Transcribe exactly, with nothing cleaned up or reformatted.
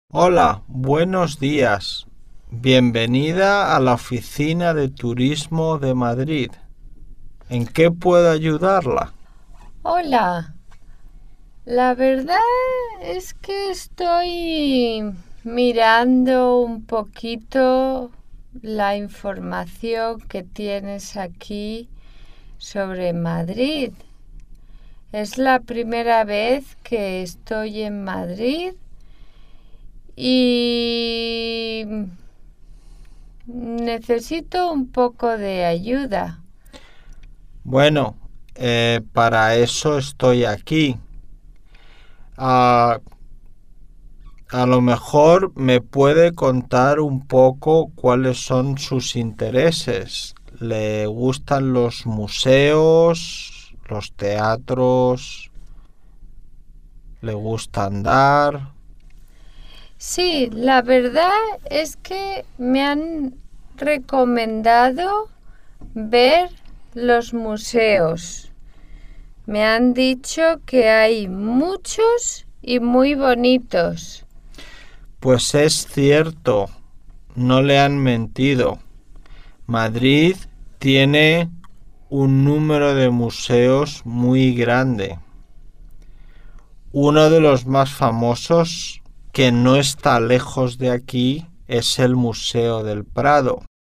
Hola, buenos días. Bienvenida a la Oficina de Turismo de Madrid. ¿En qué puedo ayudarla? Hola, la verdad es que estoy mirando un poquito la información que tienes aquí sobre Madrid. Es la primera vez que estoy en Madrid y necesito un poco de ayuda. Bueno, eh, para eso estoy aquí. Ah, a lo mejor me puede contar un poco cuáles son sus intereses. ¿Le gustan los museos, los teatros? ¿Le gusta andar? Sí, la verdad es que me han recomendado ver los museos. Me han dicho que hay muchos y muy bonitos. Pues es cierto, no le han mentido. Madrid tiene un número de museos muy grande. Uno de los más famosos, que no está lejos de aquí, es el Museo del Prado.